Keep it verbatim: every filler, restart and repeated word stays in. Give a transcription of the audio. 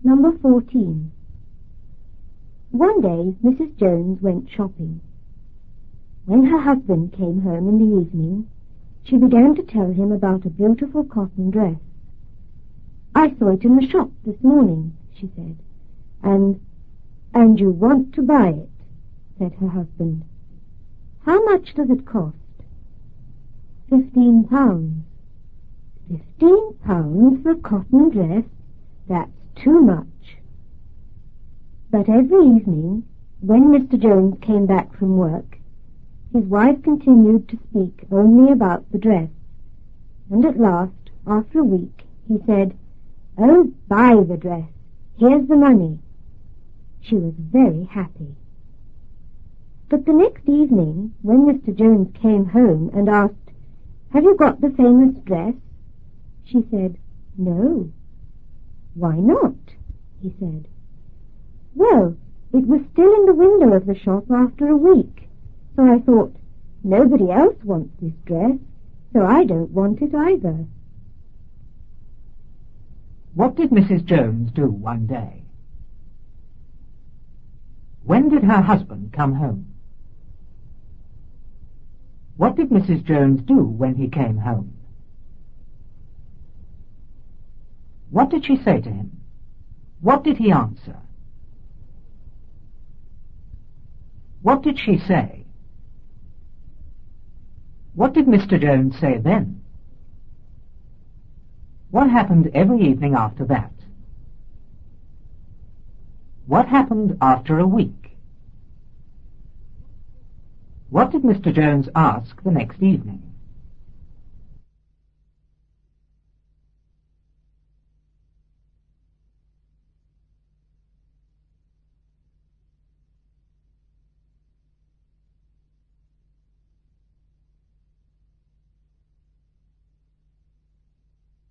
Number fourteen. One day Missus Jones went shopping. When her husband came home in the evening, she began to tell him about a beautiful cotton dress. "I saw it in the shop this morning," she said. And, "And you want to buy it," said her husband. "How much does it cost?" Fifteen pounds. Fifteen pounds for a cotton dress? That's too much. But every evening, when Mister Jones came back from work, his wife continued to speak only about the dress, and at last, after a week, he said, "Oh, buy the dress. Here's the money." She was very happy. But the next evening, when Mister Jones came home and asked, "Have you got the famous dress?" she said, "No." "Why not?" he said. "Well, it was still in the window of the shop after a week, so I thought, nobody else wants this dress, so I don't want it either." What did Missus Jones do one day? When did her husband come home? What did Missus Jones do when he came home? What did she say to him? What did he answer? What did she say? What did Mister Jones say then? What happened every evening after that? What happened after a week? What did Mister Jones ask the next evening?